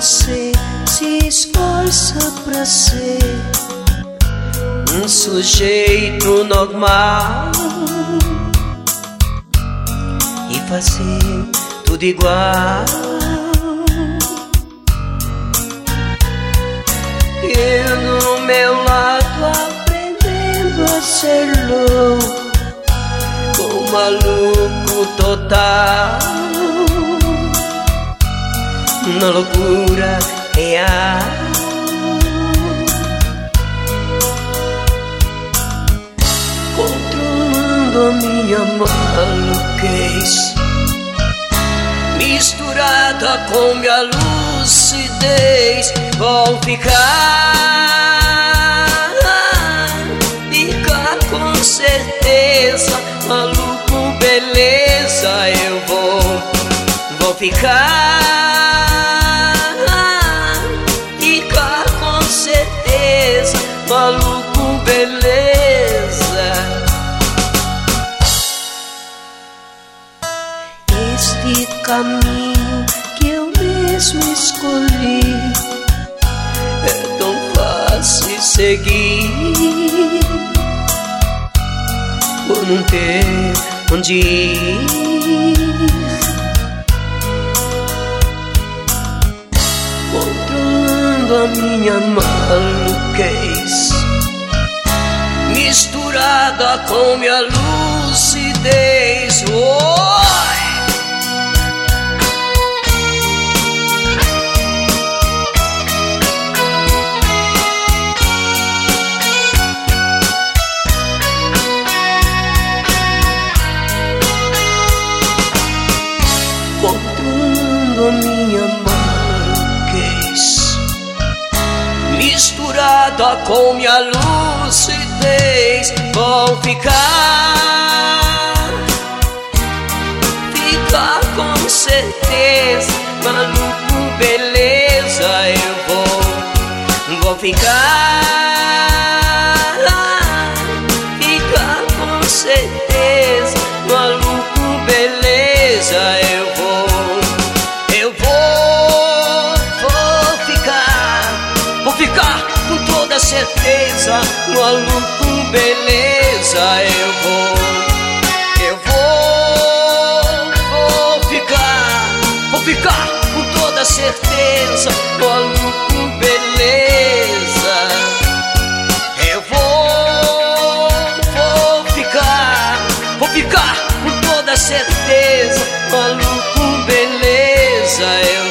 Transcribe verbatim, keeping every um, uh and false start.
você se esforça pra ser um sujeito normal e fazer tudo igual. Eu no meu lado aprendendo a ser louco, um maluco total, na loucura real. Controlando a minha maluquez, misturada com minha lucidez, vou ficar, ficar com certeza, maluco, beleza, eu vou, vou ficar, ficar com certeza, maluco, beleza. Este caminho que eu mesmo escolhi é tão fácil seguir, por não ter onde ir. Controlando a minha maluquez, misturada com minha lucidez. Oh! Controlando a minha maluquez, misturada com minha lucidez, vou ficar, ficar com certeza, maluco, beleza, eu vou, vou ficar, ficar com certeza, maluco, beleza, eu vou. Vou ficar com toda certeza, maluco, beleza, eu vou, eu vou, vou ficar, vou ficar com toda certeza, maluco, beleza, eu vou, vou ficar, vou ficar com toda certeza, maluco, beleza, eu